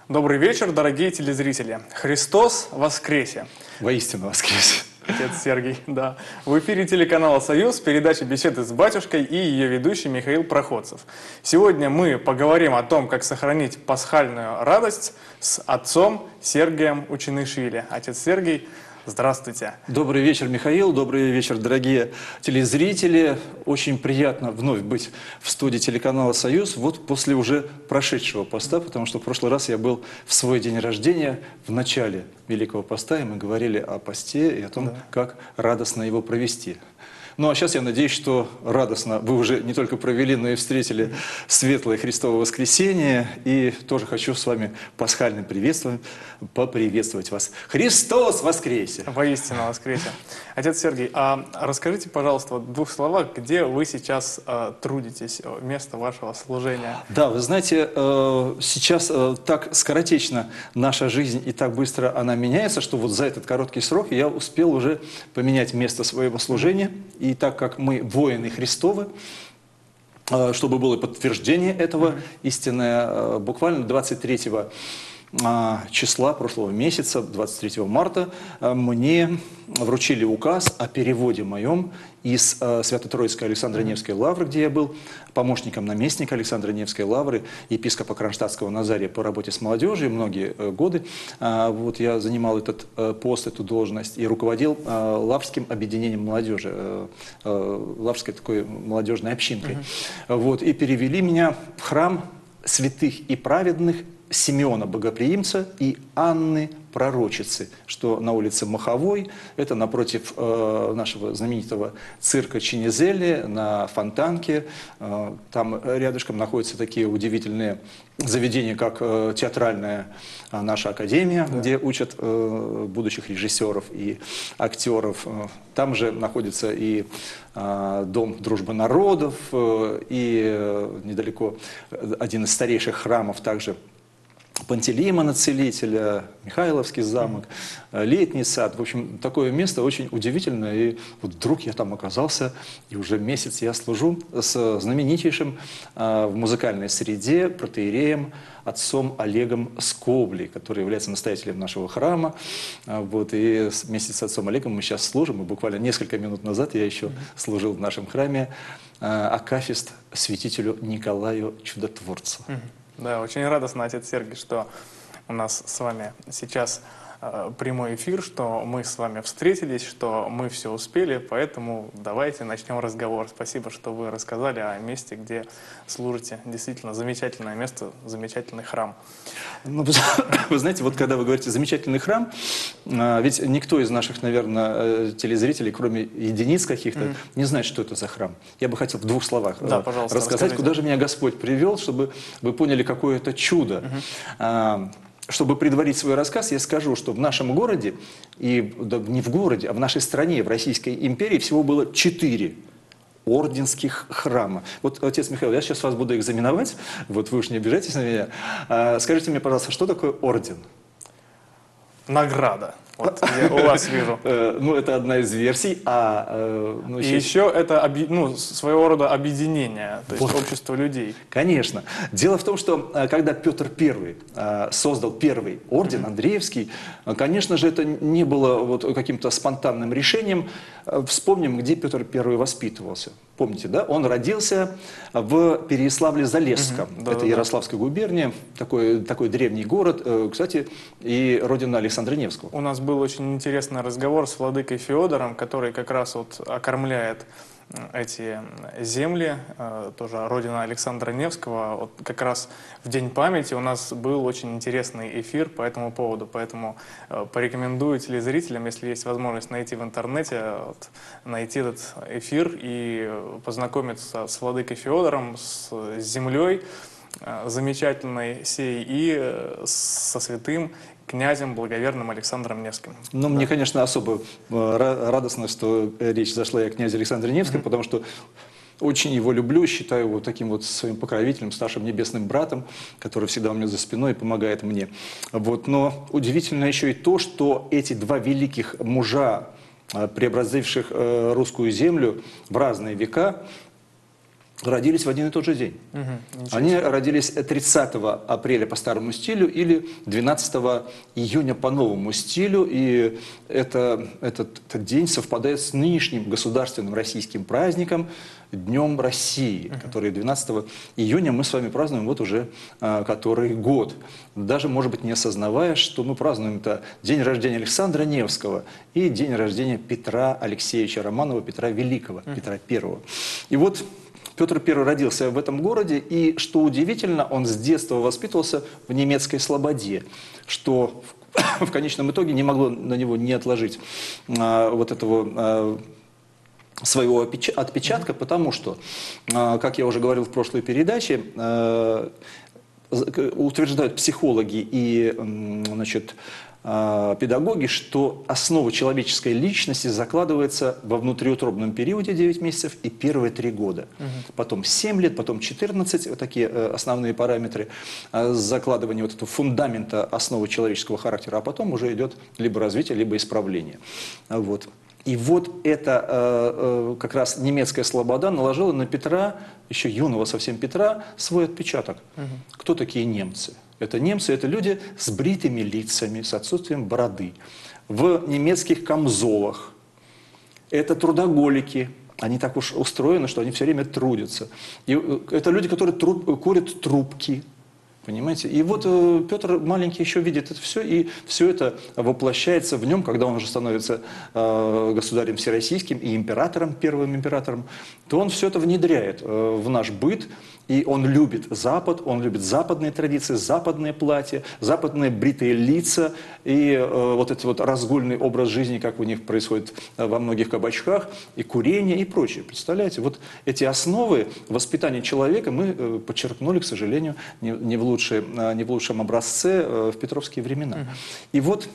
Добрый вечер, дорогие телезрители. Христос воскресе! Воистину воскресе! Отец Сергий, да. В эфире телеканала «Союз», передача «Беседы с батюшкой» и ее ведущий Михаил Проходцев. Сегодня мы поговорим о том, как сохранить пасхальную радость с отцом Сергием Учинишвили. Отец Сергий, здравствуйте. Добрый вечер, Михаил. Добрый вечер, дорогие телезрители. Очень приятно вновь быть в студии телеканала «Союз». Вот после уже прошедшего поста, потому что в прошлый раз я был в свой день рождения в начале Великого поста, и мы говорили о посте и о том, как радостно его провести. Ну а сейчас я надеюсь, что радостно вы уже не только провели, но и встретили светлое Христово воскресенье. И тоже хочу с вами пасхальным приветствием поприветствовать вас. Христос воскресе! Воистину воскресе! Отец Сергий, а расскажите, пожалуйста, в двух словах, где вы сейчас трудитесь, место вашего служения? Да, вы знаете, сейчас так скоротечно наша жизнь и так быстро она меняется, что вот за этот короткий срок я успел уже поменять место своего служения. И так как мы воины Христовы, чтобы было подтверждение этого истинное, буквально 23 числа прошлого месяца, 23 марта, мне вручили указ о переводе моем из Свято-Троицкой Александро-Невской лавры, где я был помощником наместника Александро-Невской лавры, епископа Кронштадтского Назария по работе с молодежью многие годы. Вот я занимал этот пост, эту должность и руководил Лаврским объединением молодежи, Лаврской такой молодежной общинкой. Вот, и перевели меня в храм святых и праведных Симеона Богоприимца и Анны Пророчицы, что на улице Маховой, это напротив нашего знаменитого цирка Чинизелли на Фонтанке. Там рядышком находятся такие удивительные заведения, как театральная наша академия, где учат будущих режиссеров и актеров. Там же находится и Дом дружбы народов, и недалеко один из старейших храмов также Пантелеймона Целителя, Михайловский замок, Летний сад. В общем, такое место очень удивительное. И вот вдруг я там оказался, и уже месяц я служу с знаменитейшим в музыкальной среде протоиереем отцом Олегом Скоблей, который является настоятелем нашего храма. Вот, и вместе с отцом Олегом мы сейчас служим. И буквально несколько минут назад я еще служил в нашем храме акафист святителю Николаю Чудотворцу. Да, очень радостно, отец Сергий, что у нас с вами сейчас прямой эфир, что мы с вами встретились, что мы все успели, поэтому давайте начнем разговор. Спасибо, что вы рассказали о месте, где служите. Действительно, замечательное место, замечательный храм. Ну, вы знаете, вот когда вы говорите «замечательный храм», ведь никто из наших, наверное, телезрителей, кроме единиц каких-то, не знает, что это за храм. Я бы хотел в двух словах рассказать, куда же меня Господь привел, чтобы вы поняли, какое это чудо. Чтобы предварить свой рассказ, я скажу, что в нашем городе, и да, не в городе, а в нашей стране, в Российской империи, всего было 4 орденских храма. Вот, отец Михаил, я сейчас вас буду экзаменовать, вот вы уж не обижайтесь на меня. Скажите мне, пожалуйста, что такое орден? Награда. Вот я у вас вижу. Ну, это одна из версий. И еще это своего рода объединение, то есть общество людей. Конечно. Дело в том, что когда Петр I создал первый орден, Андреевский, конечно же, это не было вот каким-то спонтанным решением. Вспомним, где Петр I воспитывался. Помните, да? Он родился в Переяславле-Залесском. Это Ярославская губерния, такой древний город, кстати, и родина Александра Невского. У нас был очень интересный разговор с владыкой Феодором, который как раз вот окормляет эти земли, тоже родина Александра Невского. Вот как раз в День памяти у нас был очень интересный эфир по этому поводу, поэтому порекомендую телезрителям, если есть возможность найти в интернете, найти этот эфир и познакомиться с владыкой Феодором, с землей замечательной сей и со святым князем благоверным Александром Невским. Ну, мне, конечно, особо радостно, что речь зашла и о князе Александре Невском, потому что очень его люблю, считаю его таким вот своим покровителем, старшим небесным братом, который всегда у меня за спиной и помогает мне. Вот. Но удивительно еще и то, что эти два великих мужа, преобразивших русскую землю в разные века, родились в один и тот же день. Они родились 30 апреля по старому стилю или 12 июня по новому стилю. И этот день совпадает с нынешним государственным российским праздником Днем России, который 12 июня мы с вами празднуем вот уже который год. Даже, может быть, не осознавая, что мы празднуем это день рождения Александра Невского и день рождения Петра Алексеевича Романова, Петра Великого, Петра I. И вот Петр I родился в этом городе, и, что удивительно, он с детства воспитывался в немецкой слободе, что в конечном итоге не могло на него не отложить вот этого своего отпечатка, потому что, как я уже говорил в прошлой передаче, утверждают психологи и, значит, педагоги, что основа человеческой личности закладывается во внутриутробном периоде 9 месяцев и первые 3 года. Потом 7 лет, потом 14, вот такие основные параметры закладывания вот этого фундамента основы человеческого характера, а потом уже идет либо развитие, либо исправление. Вот. И вот эта как раз немецкая слобода наложила на Петра, еще юного совсем Петра, свой отпечаток. Кто такие немцы? Это немцы, это люди с бритыми лицами, с отсутствием бороды, в немецких камзолах. Это трудоголики. Они так уж устроены, что они все время трудятся. И это люди, которые курят трубки. Понимаете? И вот Петр маленький еще видит это все, и все это воплощается в нем, когда он уже становится государем всероссийским и императором, первым императором, то он все это внедряет в наш быт, и он любит Запад, он любит западные традиции, западные платья, западные бритые лица, и вот этот вот разгульный образ жизни, как у них происходит во многих кабачках, и курение, и прочее. Представляете? Вот эти основы воспитания человека мы подчеркнули, к сожалению, не в лучшем образце в петровские времена. И вот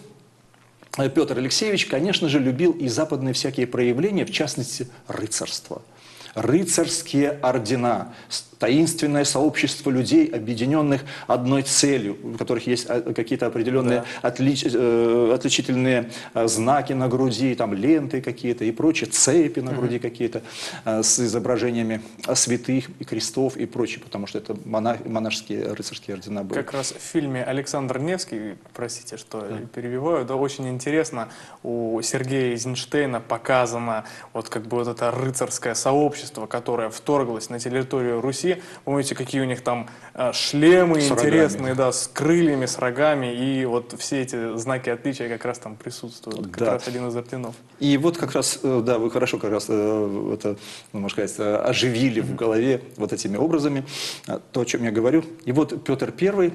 Петр Алексеевич, конечно же, любил и западные всякие проявления, в частности, рыцарство. Рыцарские ордена, таинственное сообщество людей, объединенных одной целью, у которых есть какие-то определенные отличительные знаки на груди, там ленты какие-то и прочее, цепи на груди какие-то с изображениями святых и крестов и прочее, потому что это монашеские рыцарские ордена были. Как раз в фильме «Александр Невский», простите, что перебиваю, да, очень интересно, у Сергея Эйзенштейна показано вот как бы вот это рыцарское сообщество, которое вторглось на территорию Руси. Помните, какие у них там шлемы с интересные, рогами. да, с крыльями, с рогами, и вот все эти знаки отличия как раз там присутствуют, как раз один из орденов. И вот как раз, да, вы хорошо как раз это, можно сказать, оживили в голове вот этими образами то, о чем я говорю. И вот Петр I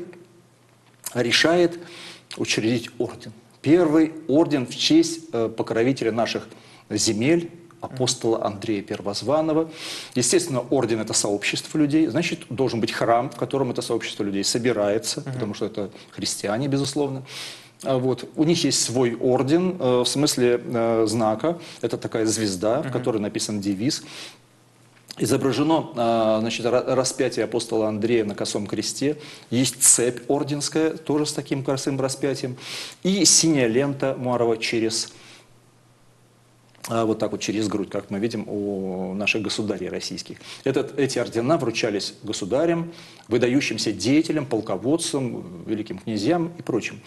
решает учредить орден. Первый орден в честь покровителя наших земель, апостола Андрея Первозванного. Естественно, орден – это сообщество людей, значит, должен быть храм, в котором это сообщество людей собирается, потому что это христиане, безусловно. Вот. У них есть свой орден, в смысле знака, это такая звезда, в которой написан девиз. Изображено, значит, распятие апостола Андрея на косом кресте, есть цепь орденская, тоже с таким косым распятием, и синяя лента муарова через вот так вот через грудь, как мы видим у наших государей российских. Эти ордена вручались государям, выдающимся деятелям, полководцам, великим князьям и прочим,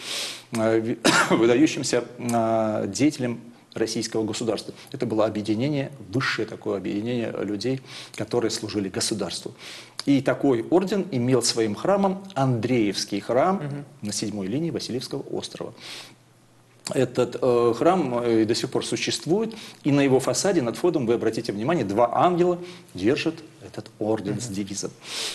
выдающимся деятелям российского государства. Это было объединение, высшее такое объединение людей, которые служили государству. И такой орден имел своим храмом Андреевский храм на 7-й линии Васильевского острова. Этот храм и до сих пор существует, и на его фасаде над входом, вы обратите внимание, 2 ангела держат этот орден с девизом.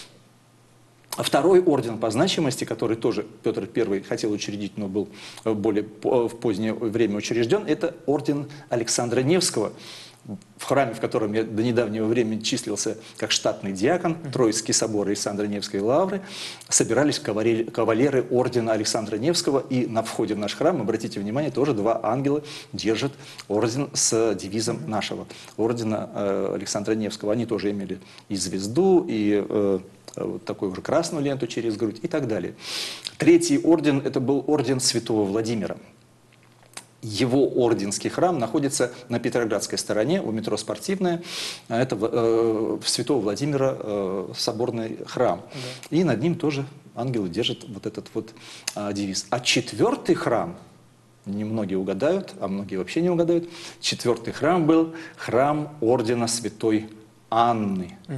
А второй орден по значимости, который тоже Петр I хотел учредить, но был более в позднее время учрежден, это орден Александра Невского. В храме, в котором я до недавнего времени числился как штатный диакон, Троицкий собор Александра Невской лавры, собирались кавалеры ордена Александра Невского, и на входе в наш храм, обратите внимание, тоже 2 ангела держат орден с девизом нашего ордена Александра Невского. Они тоже имели и звезду, и вот такую уже красную ленту через грудь и так далее. Третий орден – это был орден Святого Владимира. его орденский храм находится на Петроградской стороне, у метро «Спортивная». Это Святого Владимира соборный храм. Да. И над ним тоже ангелы держат вот этот вот девиз. А четвертый храм, немногие угадают, а многие вообще не угадают, четвертый храм был храм ордена Святой Анны. Угу.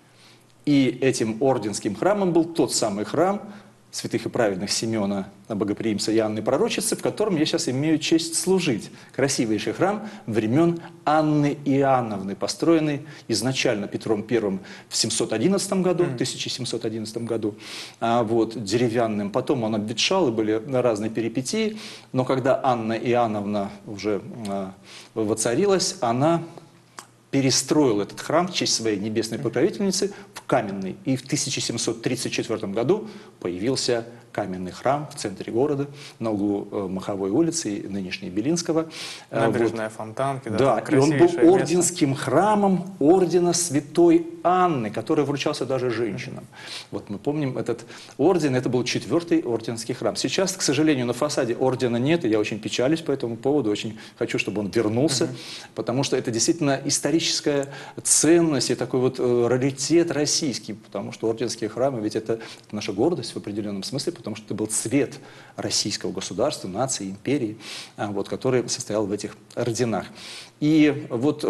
И этим орденским храмом был тот самый храм святых и праведных Симеона Богоприимца и Анны Пророчицы, в котором я сейчас имею честь служить. Красивейший храм времен Анны Иоанновны, построенный изначально Петром I в 711 году, 1711 году, вот, деревянным. Потом он обветшал, и были разные перипетии, но когда Анна Иоанновна уже воцарилась, она перестроил этот храм в честь своей небесной покровительницы в каменный. И в 1734 году появился каменный храм в центре города, на углу Маховой улицы и нынешней Белинского. Набережная вот. Фонтанки. Да, и он был орденским храмом ордена Святой Анны, который вручался даже женщинам. Вот мы помним этот орден, это был четвертый орденский храм. Сейчас, к сожалению, на фасаде ордена нет, и я очень печалюсь по этому поводу, очень хочу, чтобы он вернулся, потому что это действительно историческая ценность и такой вот раритет российский, потому что орденские храмы, ведь это наша гордость в определенном смысле, потому что это был цвет российского государства, нации, империи, вот, который состоял в этих орденах. И вот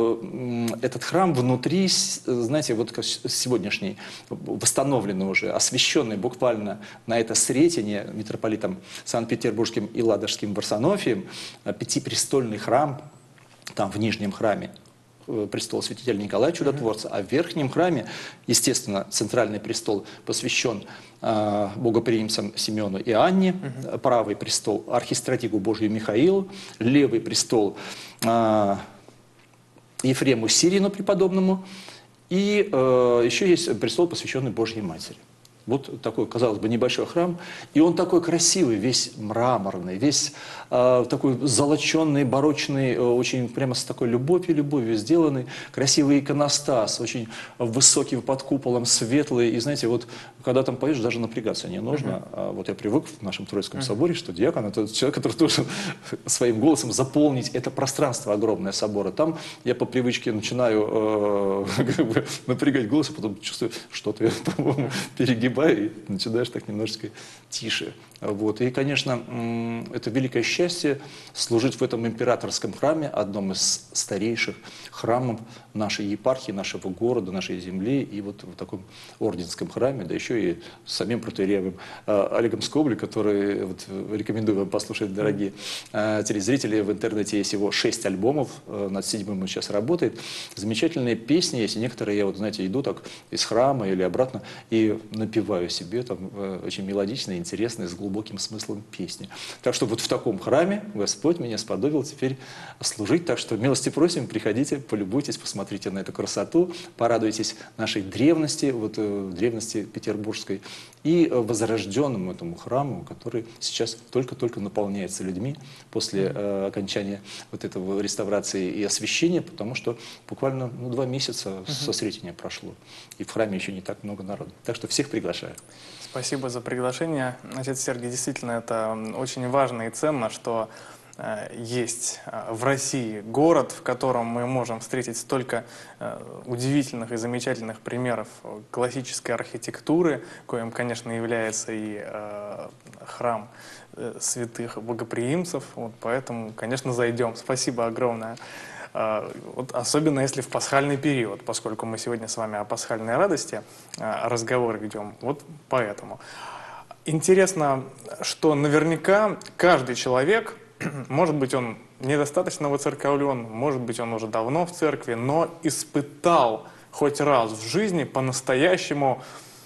этот храм внутри, знаете, вот сегодняшний, восстановленный уже, освященный буквально на это Сретение митрополитом Санкт-Петербургским и Ладожским Варсонофием, пятипрестольный храм, там в Нижнем храме, престол святителя Николая Чудотворца, а в верхнем храме, естественно, центральный престол посвящен богоприимцам Симеону и Анне, правый престол архистратигу Божию Михаилу, левый престол Ефрему Сирину преподобному, и еще есть престол, посвященный Божьей Матери. Вот такой, казалось бы, небольшой храм. И он такой красивый, весь мраморный, весь такой золоченный, барочный, очень прямо с такой любовью сделанный. Красивый иконостас, очень высокий под куполом, светлый. И знаете, вот когда там поешь, даже напрягаться не нужно. Вот я привык в нашем Троицком соборе, что диакон – это человек, который должен своим голосом заполнить это пространство огромное собора. Там я по привычке начинаю напрягать голос, а потом чувствую, что-то я, по-моему, перегибаю. И начинаешь так немножечко тише. Вот. И, конечно, это великое счастье служить в этом императорском храме, одном из старейших храмов нашей епархии, нашего города, нашей земли, и вот в таком орденском храме, да еще и с самим протоиереем Олегом Скобли, который, вот, рекомендую вам послушать, дорогие телезрители, в интернете есть его 6 альбомов, над 7-м он сейчас работает, замечательные песни есть, и некоторые я, вот, знаете, иду так из храма или обратно и напеваю себе, там, очень мелодичные, интересные, с глубоким смыслом песни. Так что вот в таком храме Господь меня сподобил теперь служить, так что милости просим, приходите, полюбуйтесь, посмотрите на эту красоту, порадуйтесь нашей древности, вот древности петербургской, и возрожденному этому храму, который сейчас только-только наполняется людьми после окончания вот этого реставрации и освящения, потому что буквально 2 месяца со Сретения прошло, и в храме еще не так много народу. Так что всех приглашаю. Спасибо за приглашение. Отец Сергий, действительно, это очень важно и ценно, что есть в России город, в котором мы можем встретить столько удивительных и замечательных примеров классической архитектуры, коим, конечно, является и храм святых богоприимцев. Вот поэтому, конечно, зайдем. Спасибо огромное. Вот особенно если в пасхальный период, поскольку мы сегодня с вами о пасхальной радости разговор ведем, вот поэтому. Интересно, что наверняка каждый человек, может быть, он недостаточно воцерковлен, может быть, он уже давно в церкви, но испытал хоть раз в жизни по-настоящему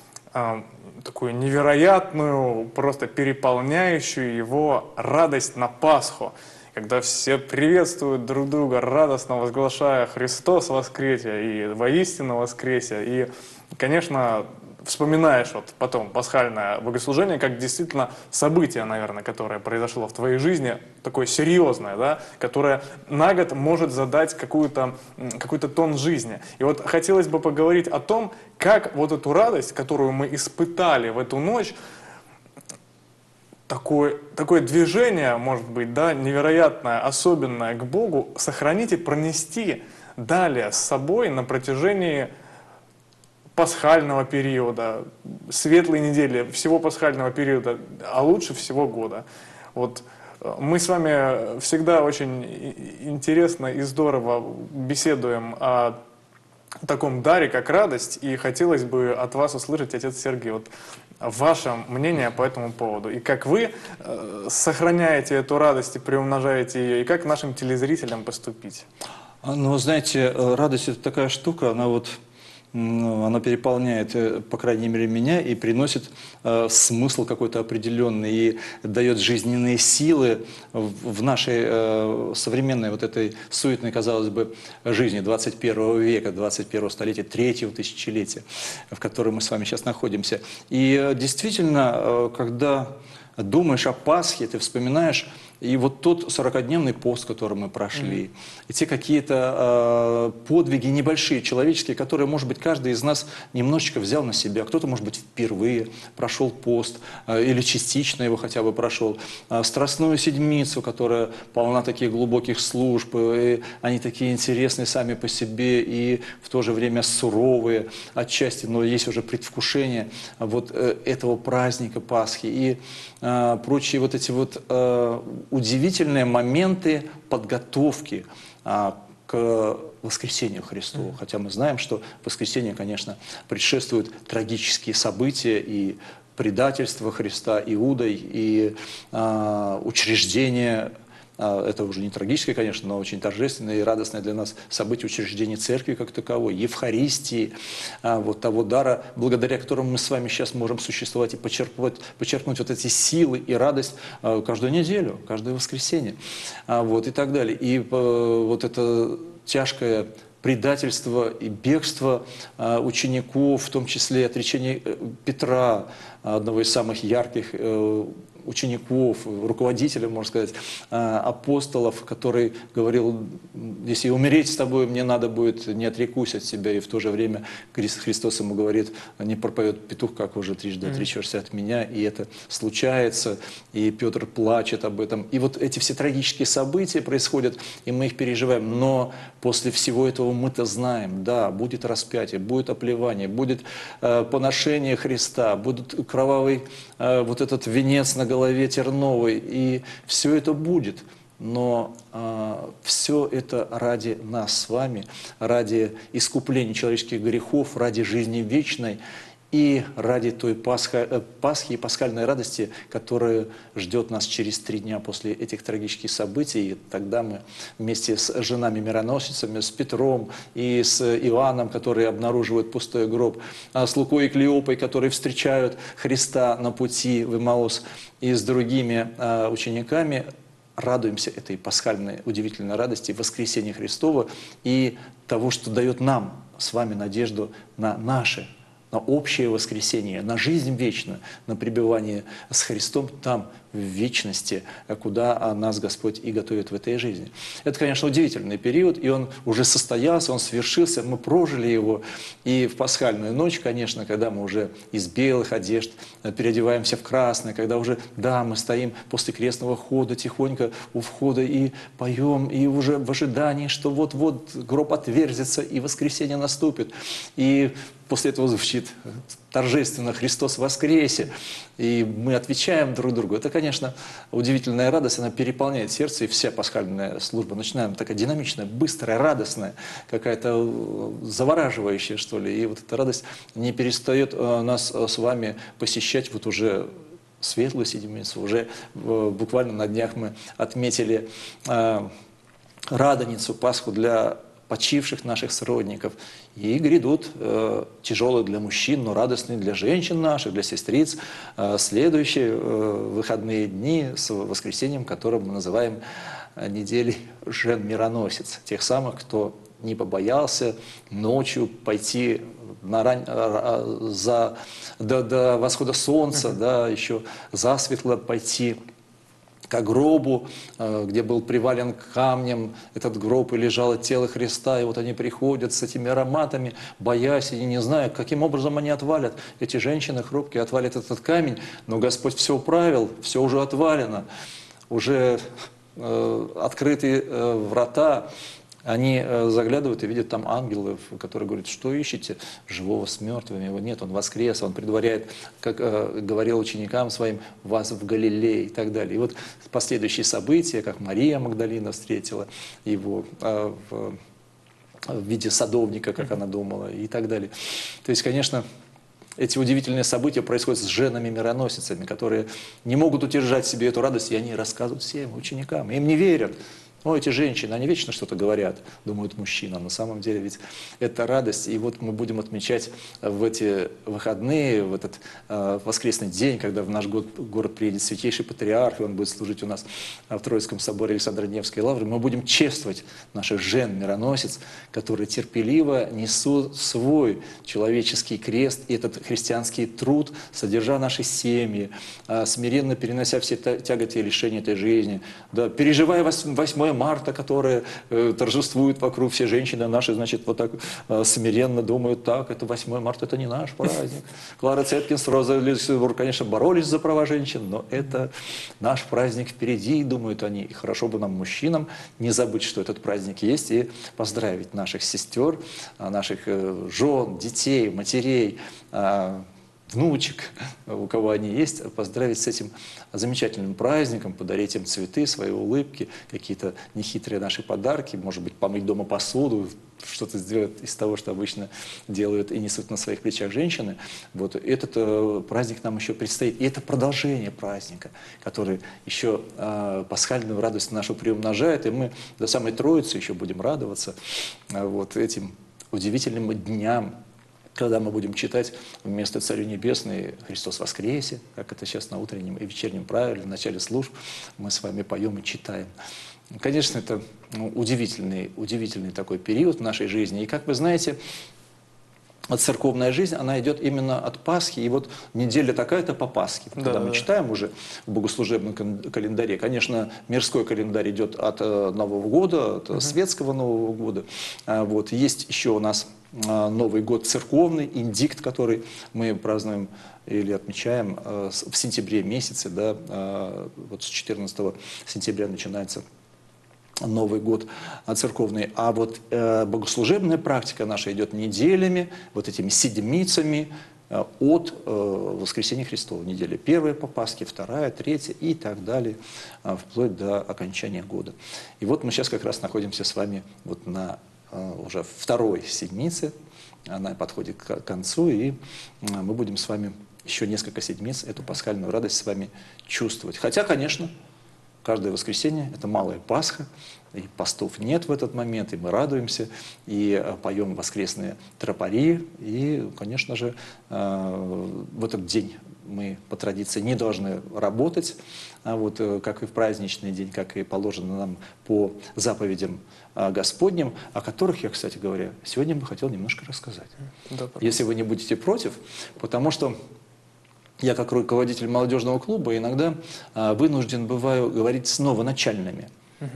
такую невероятную, просто переполняющую его радость на Пасху, когда все приветствуют друг друга, радостно возглашая «Христос воскресе» и «Воистину воскресе». И, конечно, вспоминаешь вот потом пасхальное богослужение как действительно событие, наверное, которое произошло в твоей жизни, такое серьезное, да, которое на год может задать какой-то тон жизни. И вот хотелось бы поговорить о том, как вот эту радость, которую мы испытали в эту ночь, такое движение, может быть, да, невероятное, особенное к Богу, сохранить и пронести далее с собой на протяжении пасхального периода, светлой недели, всего пасхального периода, а лучше всего года. Вот мы с вами всегда очень интересно и здорово беседуем о таком даре, как радость, и хотелось бы от вас услышать, отец Сергей, вот ваше мнение по этому поводу, и как вы сохраняете эту радость и приумножаете ее, и как нашим телезрителям поступить? Ну, знаете, радость – это такая штука, она вот, она переполняет, по крайней мере, меня и приносит смысл какой-то определенный и дает жизненные силы в нашей современной вот этой суетной, казалось бы, жизни 21 века, 21 столетия, третьего тысячелетия, в котором мы с вами сейчас находимся. И действительно, когда думаешь о Пасхе, ты вспоминаешь и вот тот 40-дневный пост, который мы прошли, и те какие-то подвиги небольшие, человеческие, которые, может быть, каждый из нас немножечко взял на себя. Кто-то, может быть, впервые прошел пост, или частично его хотя бы прошел. Страстную седмицу, которая полна таких глубоких служб, и они такие интересные сами по себе, и в то же время суровые отчасти, но есть уже предвкушение вот этого праздника Пасхи, и прочие вот эти вот удивительные моменты подготовки к воскресению Христову. Хотя мы знаем, что воскресенье, конечно, предшествуют трагические события и предательство Христа Иудой, и учреждение. Это уже не трагическое, конечно, но очень торжественное и радостное для нас событие учреждения церкви как таковой, Евхаристии, вот того дара, благодаря которому мы с вами сейчас можем существовать и почерпнуть вот эти силы и радость каждую неделю, каждое воскресенье, вот и так далее. И вот это тяжкое предательство и бегство учеников, в том числе отречение Петра, одного из самых ярких учеников, руководителя, можно сказать, апостолов, который говорил: если умереть с тобой, мне надо будет, не отрекусь от тебя. И в то же время Христос ему говорит: не пропоет петух, как уже трижды отречешься от меня. И это случается, и Петр плачет об этом. И вот эти все трагические события происходят, и мы их переживаем. Но после всего этого мы-то знаем: да, будет распятие, будет оплевание, будет поношение Христа, будет кровавый вот этот венец на голове терновый, и все это будет. Но все это ради нас с вами, ради искупления человеческих грехов, ради жизни вечной и ради той Пасхи и пасхальной радости, которая ждет нас через 3 дня после этих трагических событий. И тогда мы вместе с женами-мироносицами, с Петром и с Иоанном, которые обнаруживают пустой гроб, с Лукой и Клеопой, которые встречают Христа на пути в Эмаус, и с другими учениками радуемся этой пасхальной удивительной радости воскресения Христова и того, что дает нам с вами надежду на наше, на общее воскресение, на жизнь вечную, на пребывание с Христом там, в вечности, куда нас Господь и готовит в этой жизни. Это, конечно, удивительный период, и он уже состоялся, он свершился, мы прожили его. И в пасхальную ночь, конечно, когда мы уже из белых одежд переодеваемся в красное, когда уже, да, мы стоим после крестного хода тихонько у входа и поем, и уже в ожидании, что вот-вот гроб отверзится и воскресенье наступит. И после этого звучит торжественно: «Христос воскресе!» И мы отвечаем друг другу. Это, конечно, удивительная радость, она переполняет сердце, и вся пасхальная служба начинаем такая динамичная, быстрая, радостная, какая-то завораживающая, что ли. И вот эта радость не перестает нас с вами посещать вот уже светлую седмицу. Уже буквально на днях мы отметили Радоницу, Пасху для почивших наших сродников. И грядут тяжелые для мужчин, но радостные для женщин наших, для сестриц, следующие выходные дни с воскресеньем, которое мы называем неделей жен-мироносец. Тех самых, кто не побоялся ночью пойти до восхода солнца, да, еще засветло пойти к гробу, где был привален камнем этот гроб, и лежало тело Христа, и вот они приходят с этими ароматами, боясь, и не зная, каким образом они отвалят. Эти женщины хрупкие отвалят этот камень, но Господь все управил, все уже отвалено, уже открыты врата. Они заглядывают и видят там ангелов, которые говорят, что ищете? Живого с мертвыми. Его нет, он воскрес, он предваряет, как говорил ученикам своим, вас в Галилее и так далее. И вот последующие события, как Мария Магдалина встретила его в виде садовника, как она думала, и так далее. То есть, конечно, эти удивительные события происходят с женами-мироносицами, которые не могут удержать в себе эту радость, и они рассказывают всем ученикам, им не верят. Ну, эти женщины, они вечно что-то говорят, думают мужчина. На самом деле ведь это радость. И вот мы будем отмечать в эти выходные, в этот воскресный день, когда в наш город приедет святейший патриарх, и он будет служить у нас в Троицком соборе Александра Невской лавры. Мы будем чествовать наших жен-мироносец, которые терпеливо несут свой человеческий крест и этот христианский труд, содержа наши семьи, смиренно перенося все тяготы и лишения этой жизни, да, переживая 8 марта, которое торжествует вокруг, все женщины наши, значит, вот так смиренно думают, так, это 8 марта, это не наш праздник. Клара Цеткинс, Роза Люксембург, конечно, боролись за права женщин, но это наш праздник впереди, думают они. И хорошо бы нам, мужчинам, не забыть, что этот праздник есть, и поздравить наших сестер, наших жен, детей, матерей, внучек, у кого они есть, поздравить с этим замечательным праздником, подарить им цветы, свои улыбки, какие-то нехитрые наши подарки, может быть, помыть дома посуду, что-то сделать из того, что обычно делают и несут на своих плечах женщины. Вот этот праздник нам еще предстоит. И это продолжение праздника, который еще пасхальную радость нашу приумножает, и мы до самой Троицы еще будем радоваться вот этим удивительным дням, когда мы будем читать вместо «Царю небесный» «Христос воскресе», как это сейчас на утреннем и вечернем правиле, в начале служб мы с вами поем и читаем. Конечно, это удивительный такой период в нашей жизни. И, как вы знаете, церковная жизнь, она идет именно от Пасхи, и вот неделя такая-то по Пасхе. Когда мы читаем уже в богослужебном календаре, конечно, мирской календарь идет от Нового года, от светского Нового года. Вот. Есть еще у нас Новый год церковный, индикт, который мы празднуем или отмечаем в сентябре месяце, да, вот с 14 сентября начинается Новый год церковный, а вот богослужебная практика наша идет неделями, вот этими седмицами от воскресения Христова. Неделя первая по Пасхе, вторая, третья и так далее, вплоть до окончания года. И вот мы сейчас как раз находимся с вами вот на уже второй седмице, она подходит к концу, и мы будем с вами еще несколько седмиц эту пасхальную радость с вами чувствовать. Хотя, конечно, каждое воскресенье – это малая Пасха, и постов нет в этот момент, и мы радуемся, и поем воскресные тропари, и, конечно же, в этот день мы по традиции не должны работать, вот, как и в праздничный день, как и положено нам по заповедям Господним, о которых я, кстати говоря, сегодня бы хотел немножко рассказать. Да, если вы не будете против, потому что я, как руководитель молодежного клуба, иногда вынужден бываю говорить с новоначальными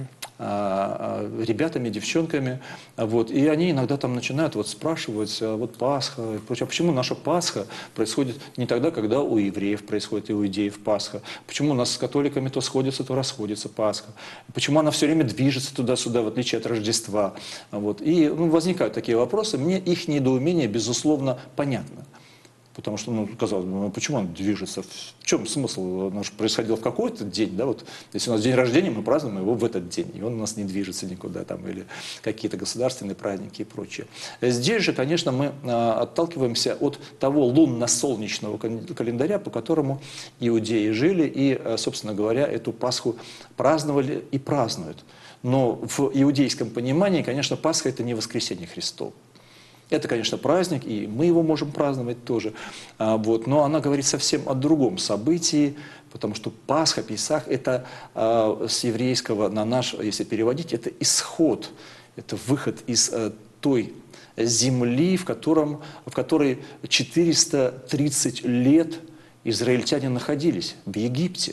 ребятами, девчонками, вот, и они иногда там начинают вот спрашивать, вот Пасха и прочее, а почему наша Пасха происходит не тогда, когда у евреев происходит и у иудеев Пасха, почему у нас с католиками то сходится, то расходится Пасха, почему она все время движется туда-сюда, в отличие от Рождества, вот, и возникают такие вопросы, мне их недоумение, безусловно, понятно. Потому что, казалось бы, почему он движется? В чем смысл? Он же происходил в какой-то день, да, вот. Если у нас день рождения, мы празднуем его в этот день, и он у нас не движется никуда, там, или какие-то государственные праздники и прочее. Здесь же, конечно, мы отталкиваемся от того лунно-солнечного календаря, по которому иудеи жили и, собственно говоря, эту Пасху праздновали и празднуют. Но в иудейском понимании, конечно, Пасха – это не воскресение Христово. Это, конечно, праздник, и мы его можем праздновать тоже. Вот. Но она говорит совсем о другом событии, потому что Пасха, Песах – это с еврейского на наш, если переводить, это исход, это выход из той земли, в которой 430 лет израильтяне находились, в Египте.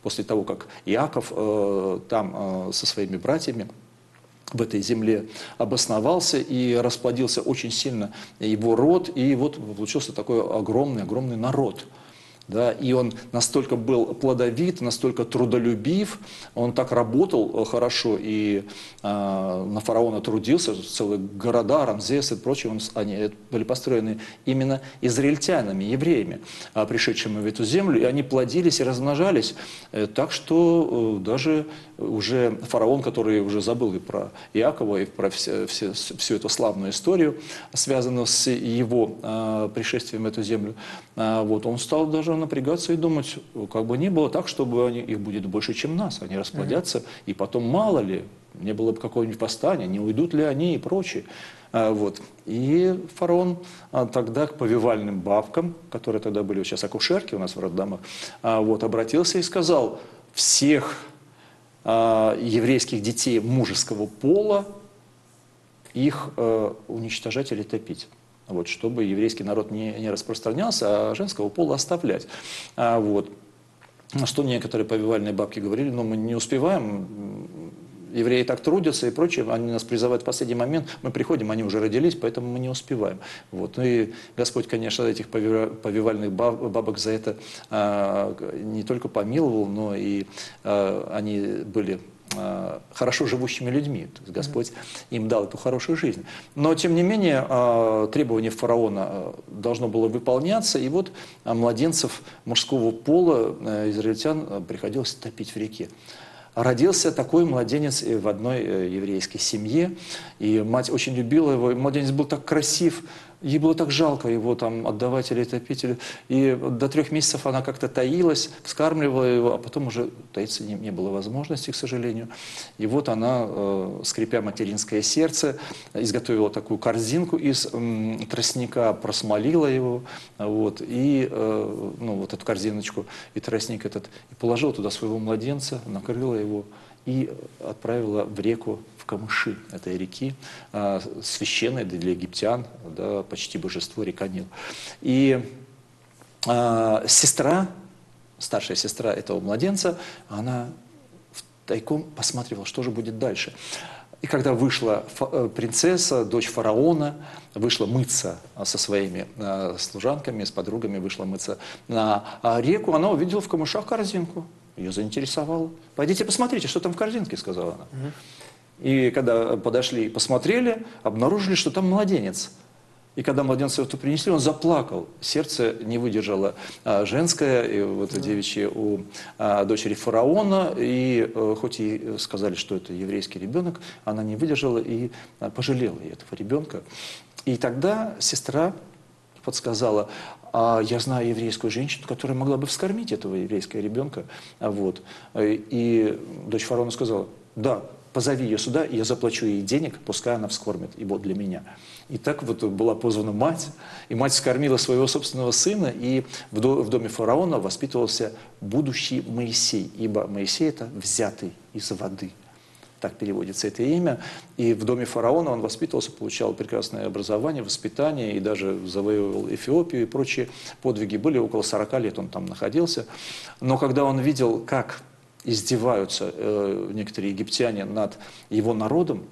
после того, как Иаков там со своими братьями в этой земле обосновался и расплодился очень сильно его род, и вот получился такой огромный народ. Да, и он настолько был плодовит, настолько трудолюбив, он так работал хорошо и на фараона трудился, целые города, Рамзес и прочее, они были построены именно израильтянами, евреями, пришедшими в эту землю, и они плодились и размножались, так что даже уже фараон, который уже забыл и про Иакова, и про всю эту славную историю, связанную с его пришествием в эту землю, вот, он стал даже напрягаться и думать, как бы не было так, чтобы их будет больше, чем нас, они расплодятся, и потом мало ли, не было бы какого-нибудь восстания, не уйдут ли они и прочее. Вот. И фараон тогда к повивальным бабкам, которые тогда были сейчас акушерки у нас в роддомах, вот, обратился и сказал, всех еврейских детей мужеского пола их уничтожать или топить. Вот, чтобы еврейский народ не распространялся, а женского пола оставлять. Вот. Что некоторые повивальные бабки говорили, но мы не успеваем, евреи так трудятся и прочее, они нас призывают в последний момент, мы приходим, они уже родились, поэтому мы не успеваем. Вот. Ну и Господь, конечно, этих повивальных бабок за это не только помиловал, но и они были хорошо живущими людьми. То есть Господь им дал эту хорошую жизнь. Но, тем не менее, требование фараона должно было выполняться, и вот младенцев мужского пола израильтян приходилось топить в реке. Родился такой младенец в одной еврейской семье, и мать очень любила его, и младенец был так красив, ей было так жалко его там отдавать или топить, и до 3 месяцев она как-то таилась, вскармливала его, а потом уже таиться не было возможности, к сожалению. И вот она, скрипя материнское сердце, изготовила такую корзинку из тростника, просмолила его, вот, и ну, вот эту корзиночку и тростник этот, и положила туда своего младенца, накрыла его и отправила в реку, в камыши этой реки, священной для египтян, да, почти божество, река Нил. И сестра, старшая сестра этого младенца, она тайком посматривала, что же будет дальше. И когда вышла принцесса, дочь фараона, вышла мыться со своими служанками, с подругами, вышла мыться на реку, она увидела в камышах корзинку. Ее заинтересовало. «Пойдите посмотрите, что там в корзинке», — сказала она. И когда подошли и посмотрели, обнаружили, что там младенец. И когда младенца эту принесли, он заплакал. Сердце не выдержало женское, и вот девичье у дочери фараона. И хоть и сказали, что это еврейский ребенок, она не выдержала и пожалела этого ребенка. И тогда сестра подсказала: я знаю еврейскую женщину, которая могла бы вскормить этого еврейского ребенка. Вот. И дочь фараона сказала: да, позови ее сюда, и я заплачу ей денег, пускай она вскормит его для меня. И так вот была позвана мать, и мать вскормила своего собственного сына, и в доме фараона воспитывался будущий Моисей, ибо Моисей – это взятый из воды. Так переводится это имя. И в доме фараона он воспитывался, получал прекрасное образование, воспитание, и даже завоевывал Эфиопию и прочие подвиги. Были около 40 лет он там находился. Но когда он видел, как издеваются некоторые египтяне над его народом,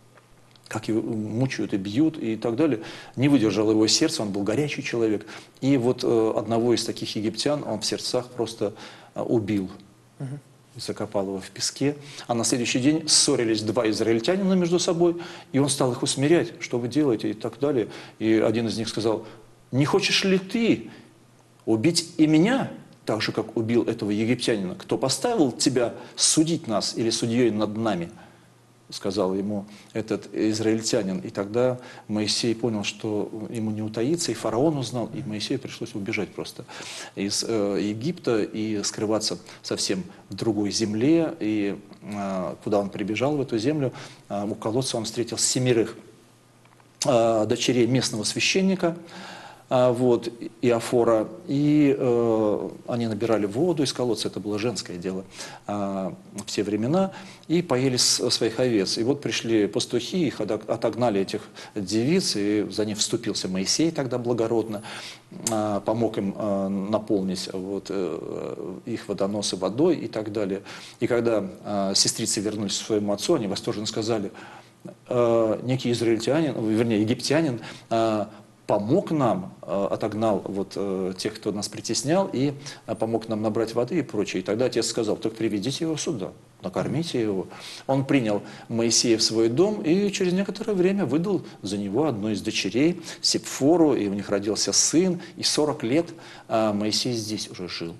как его мучают и бьют и так далее, не выдержал его сердце, он был горячий человек. И вот одного из таких египтян он в сердцах просто убил. Закопал его в песке, а на следующий день ссорились 2 израильтянина между собой, и он стал их усмирять: что вы делаете и так далее. И один из них сказал: не хочешь ли ты убить и меня, так же, как убил этого египтянина? Кто поставил тебя судить нас или судьей над нами? Сказал ему этот израильтянин. И тогда Моисей понял, что ему не утаиться, и фараон узнал, и Моисею пришлось убежать просто из Египта и скрываться совсем в другой земле. И куда он прибежал, в эту землю, у колодца он встретил 7 дочерей местного священника. вот, Иофора, и они набирали воду из колодца, это было женское дело в те времена, и поели своих овец. И вот пришли пастухи, их отогнали, этих девиц, и за них вступился Моисей тогда благородно, помог им наполнить вот, их водоносы водой и так далее. И когда сестрицы вернулись к своему отцу, они восторженно сказали: некий израильтянин, вернее, египтянин, помог нам, отогнал вот тех, кто нас притеснял, и помог нам набрать воды и прочее. И тогда отец сказал: так приведите его сюда, накормите его. Он принял Моисея в свой дом и через некоторое время выдал за него одну из дочерей, Сепфору, и у них родился сын, и 40 лет Моисей здесь уже жил,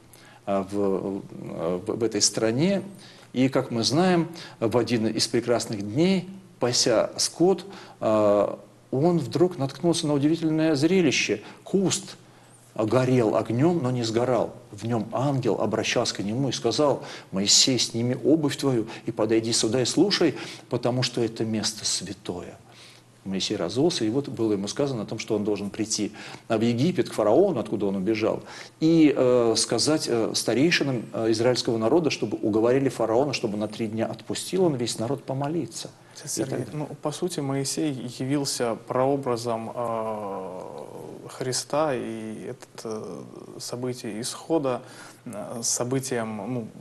в этой стране. И, как мы знаем, в один из прекрасных дней, пася скот, он вдруг наткнулся на удивительное зрелище. Куст горел огнем, но не сгорал. В нем ангел обращался к нему и сказал: Моисей, сними обувь твою и подойди сюда и слушай, потому что это место святое. Моисей разулся, и вот было ему сказано о том, что он должен прийти в Египет, к фараону, откуда он убежал, и сказать старейшинам израильского народа, чтобы уговорили фараона, чтобы на 3 дня отпустил он весь народ помолиться. Сергей, ну, по сути, Моисей явился прообразом Христа, и это событие исхода, событием, ну,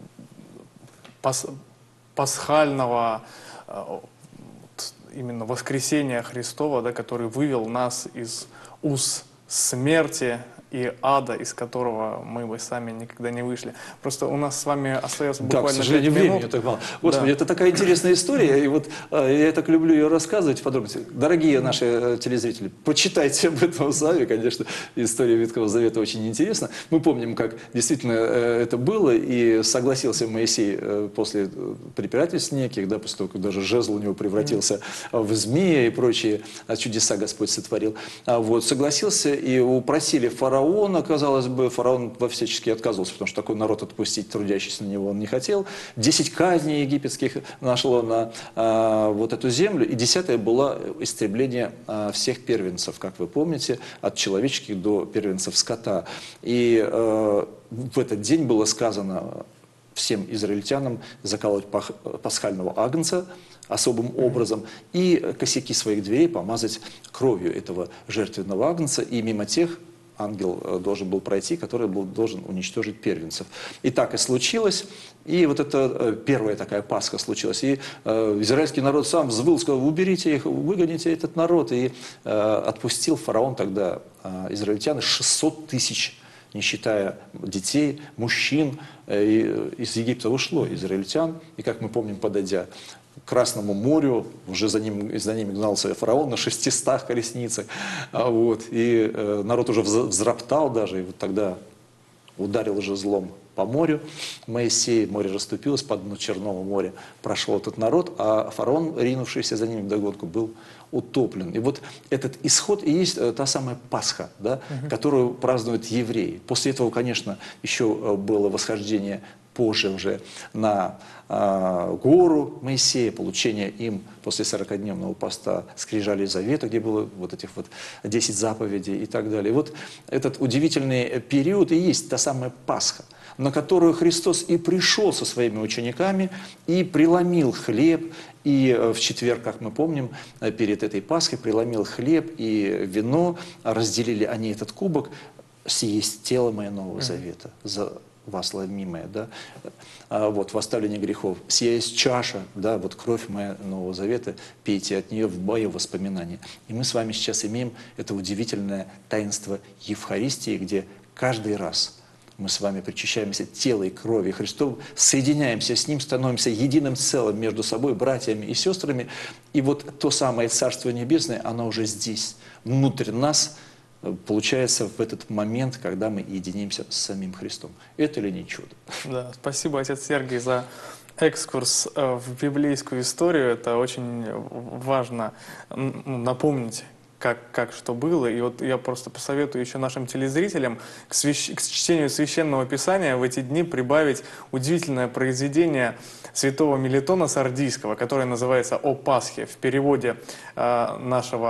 пасхального, именно воскресения Христова, да, который вывел нас из уз смерти и ада, из которого мы бы сами никогда не вышли. Просто у нас с вами остается буквально 5 минут. Да, к сожалению, времени так мало. Господи, да. Это такая интересная история, и вот я так люблю ее рассказывать в подробности. Дорогие наши телезрители, почитайте об этом сами, конечно, история Ветхого Завета очень интересна. Мы помним, как действительно это было, и согласился Моисей после препирательств неких, да, после того, как даже жезл у него превратился в змея и прочие чудеса Господь сотворил. Вот, согласился, и упросили фараона, казалось бы, фараон всячески отказывался, потому что такой народ отпустить, трудящийся на него, он не хотел. 10 казней египетских нашло на вот эту землю, и 10-я была истребление всех первенцев, как вы помните, от человеческих до первенцев скота. И в этот день было сказано всем израильтянам заколоть пасхального агнца особым образом и косяки своих дверей помазать кровью этого жертвенного агнца, и мимо тех ангел должен был пройти, который был должен уничтожить первенцев. И так и случилось. И вот это первая такая Пасха случилась. И израильский народ сам взвыл, сказал: уберите их, выгоните этот народ. И отпустил фараон тогда израильтян 600 тысяч, не считая детей, мужчин. И из Египта ушло израильтян. И, как мы помним, подойдя к Красному морю, уже за ними гнался фараон на 600 колесницах, вот, и народ уже взроптал даже, и вот тогда ударил жезлом по морю Моисей, море расступилось, по дну Черного моря прошел этот народ, а фараон, ринувшийся за ним вдогонку, был утоплен. И вот этот исход и есть та самая Пасха, да, которую празднуют евреи. После этого, конечно, еще было восхождение позже уже на гору Моисея, получение им после 40-дневного поста скрижалей завета, где было вот этих вот 10 заповедей и так далее. И вот этот удивительный период и есть та самая Пасха, на которую Христос и пришел со своими учениками, и преломил хлеб, и в четверг, как мы помним, перед этой Пасхой преломил хлеб и вино, разделили они этот кубок: «Сие есть тело мое нового завета, за вас ломимое, да, вот, в оставлении грехов. Сия есть чаша, да, вот кровь моя нового завета, пейте от нее в мое воспоминание». И мы с вами сейчас имеем это удивительное таинство Евхаристии, где каждый раз мы с вами причащаемся тела и крови Христова, соединяемся с Ним, становимся единым целым между собой, братьями и сестрами. И вот то самое Царство Небесное, оно уже здесь, внутрь нас, получается в этот момент, когда мы единимся с самим Христом. Это ли не чудо? Да, спасибо, отец Сергий, за экскурс в библейскую историю. Это очень важно напомнить, как что было. И вот я просто посоветую еще нашим телезрителям к чтению Священного Писания в эти дни прибавить удивительное произведение святого Мелитона Сардийского, которое называется «О Пасхе». В переводе нашего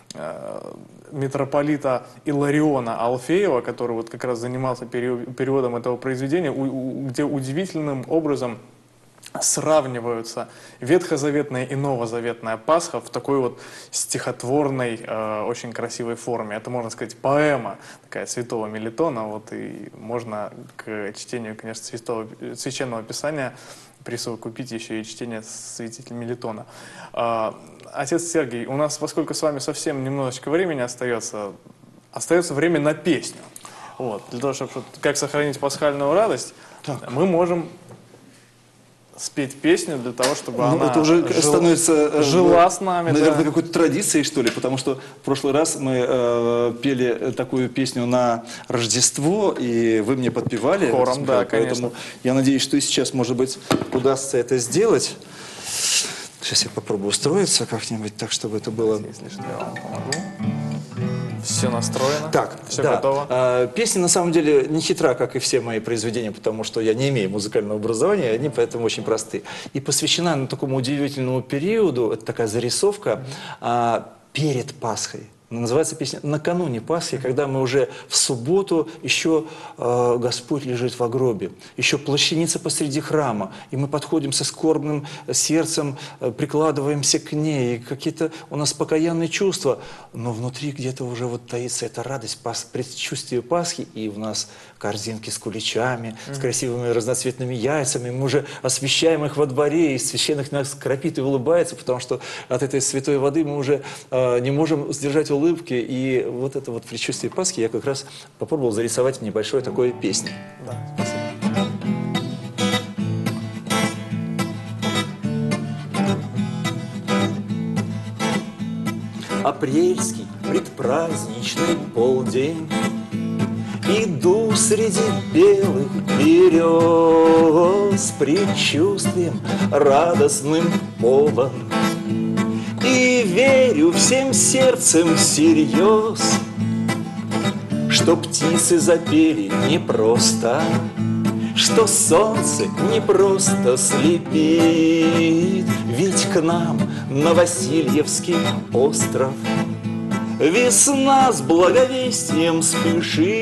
митрополита Илариона Алфеева, который вот как раз занимался переводом этого произведения, где удивительным образом сравниваются ветхозаветная и новозаветная Пасха в такой вот стихотворной, очень красивой форме. Это, можно сказать, поэма такая святого Мелитона, вот, и можно к чтению, конечно, священного Писания присовокупить еще и чтение святителя Мелитона. Отец Сергий, у нас, поскольку с вами совсем немножечко времени остается время на песню. Вот, для того, чтобы как сохранить пасхальную радость, мы можем спеть песню для того, чтобы она это уже становится жила с нами. Наверное, да. какой-то традицией, что ли, потому что в прошлый раз мы пели такую песню на Рождество, и вы мне подпевали. Хором, да, поэтому конечно. я надеюсь, что и сейчас, может быть, удастся это сделать. Сейчас я попробую устроиться как-нибудь так, чтобы это было... Если что, я вам помогу. Все настроено, все да. готово. Песня на самом деле не хитра, как и все мои произведения, потому что я не имею музыкального образования, они поэтому очень простые. И посвящена она такому удивительному периоду, это такая зарисовка перед Пасхой. Называется песня «Накануне Пасхи», когда мы уже в субботу, еще Господь лежит в гробе, еще плащаница посреди храма, и мы подходим со скорбным сердцем, прикладываемся к ней, и какие-то у нас покаянные чувства, но внутри где-то уже вот таится эта радость, предчувствие Пасхи, и у нас корзинки с куличами, с красивыми разноцветными яйцами, мы уже освещаем их во дворе, и священник нас крапит и улыбается, потому что от этой святой воды мы уже не можем сдержать улыбки, и вот это вот предчувствие Пасхи я как раз попробовал зарисовать в небольшой такой песне. Да, спасибо. Апрельский предпраздничный полдень, иду среди белых берез, предчувствием радостным полон, и верю всем сердцем всерьез, что птицы запели не просто, что солнце не просто слепит, ведь к нам на Васильевский остров весна с благовестием спешит,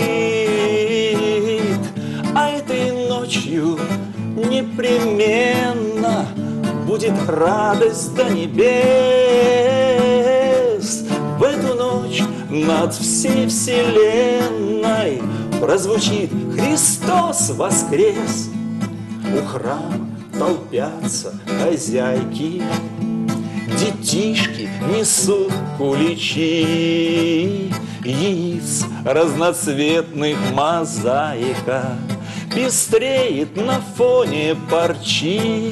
а этой ночью непременно будет радость до небес. В эту ночь над всей вселенной прозвучит «Христос воскрес!». У храма толпятся хозяйки, детишки несут куличи, яиц разноцветных мозаика пестреет на фоне парчи.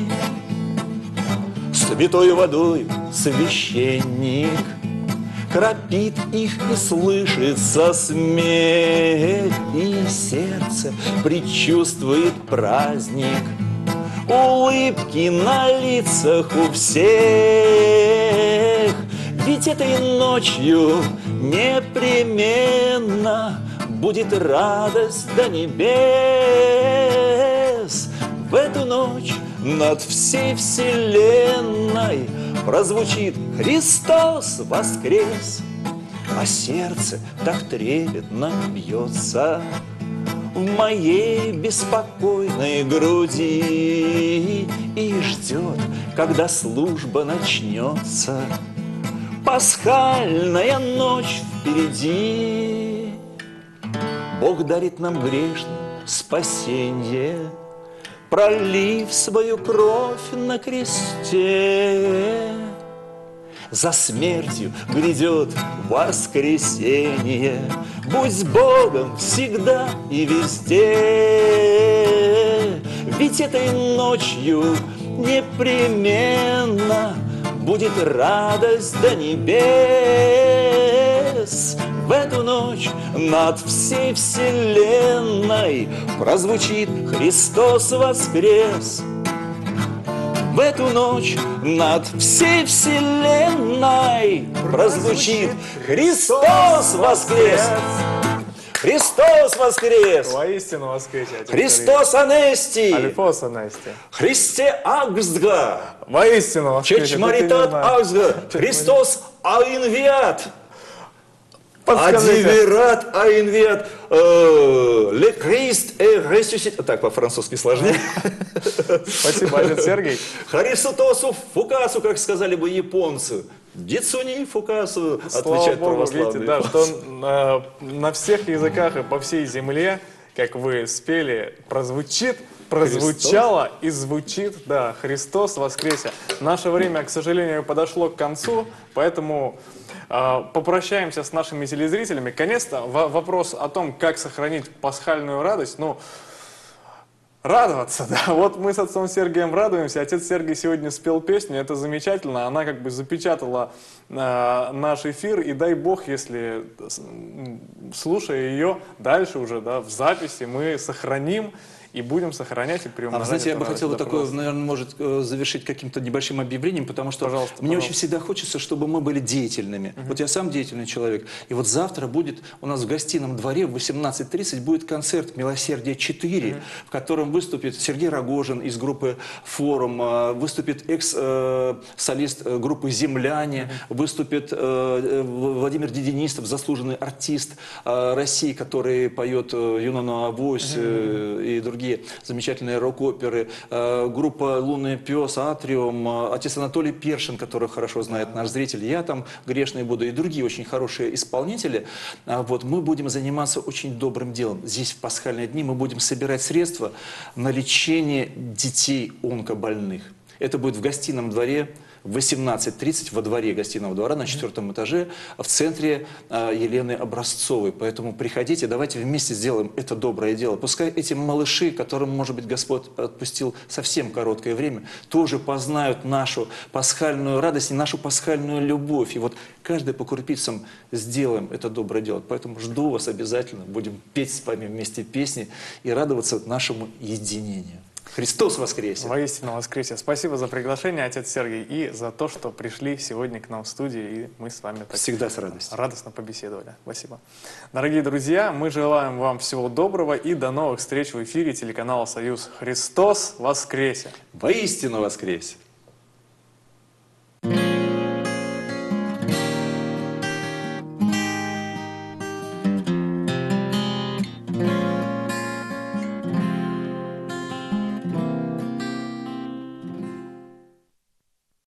Святой водой священник крапит их, и слышится смех, и сердце предчувствует праздник, улыбки на лицах у всех. Ведь этой ночью непременно будет радость до небес. В эту ночь над всей вселенной прозвучит «Христос воскрес!», а сердце так трепетно бьется в моей беспокойной груди и ждет, когда служба начнется. Пасхальная ночь впереди. Бог дарит нам грешным спасенье, пролив свою кровь на кресте. За смертью грядет воскресенье. Будь с Богом всегда и везде. Ведь этой ночью непременно будет радость до небес. В эту ночь над всей вселенной прозвучит «Христос воскрес!». В эту ночь над всей вселенной прозвучит «Христос воскрес!». Христос воскрес! Воистину воскрес! Христос анести! Алифос анести! Христе агзга! Воистину воскрес! Чечмаритат агзга! Христос аинвиат! Подскажите. Адиверат, аинвиат, ле Крист, ресюсит. Так, по-французски сложнее. Спасибо, отец Сергей. Харисутосу фукасу, как сказали бы японцы. Дицуни фукасу, Слава отвечают Богу, православные. видите, да, что на всех языках и по всей земле, как вы спели, прозвучало и звучит, да, Христос воскресе. Наше время, к сожалению, подошло к концу, поэтому попрощаемся с нашими телезрителями. Конечно, вопрос о том, как сохранить пасхальную радость, ну, радоваться, да. Вот мы с отцом Сергием радуемся. Отец Сергий сегодня спел песню, это замечательно. Она как бы запечатала наш эфир. И дай Бог, если, слушая ее дальше уже, да, в записи, мы сохраним и будем сохранять и приумножать. Вы знаете, я эту бы радость. хотел Да, такое, пожалуйста. наверное, может завершить каким-то небольшим объявлением, потому что Пожалуйста, мне пожалуйста. очень всегда хочется, чтобы мы были деятельными. Вот я сам деятельный человек. И вот завтра будет у нас в гостином дворе в 18:30 будет концерт «Милосердие 4», в котором выступит Сергей Рогожин из группы «Форум», выступит экс-солист группы «Земляне», выступит Владимир Дединистов, заслуженный артист России, который поет «Юнону Авось» и другие замечательные рок-оперы, группа «Лунный пес», «Атриум», отец Анатолий Першин, который хорошо знает наш зритель, я там грешный буду, и другие очень хорошие исполнители. Вот, мы будем заниматься очень добрым делом. Здесь в пасхальные дни мы будем собирать средства на лечение детей онкобольных. Это будет в гостином дворе в 18:30 во дворе гостиного двора на 4-м этаже в центре Елены Образцовой. Поэтому приходите, давайте вместе сделаем это доброе дело. Пускай эти малыши, которым, может быть, Господь отпустил совсем короткое время, тоже познают нашу пасхальную радость и нашу пасхальную любовь. И вот каждый по крупицам сделаем это доброе дело. Поэтому жду вас обязательно. Будем петь с вами вместе песни и радоваться нашему единению. Христос воскресе! Воистину воскресе! Спасибо за приглашение, отец Сергий, и за то, что пришли сегодня к нам в студию, и мы с вами так Всегда с радостью. радостно побеседовали. Спасибо. Дорогие друзья, мы желаем вам всего доброго и до новых встреч в эфире телеканала «Союз». Христос воскресе! Воистину воскресе!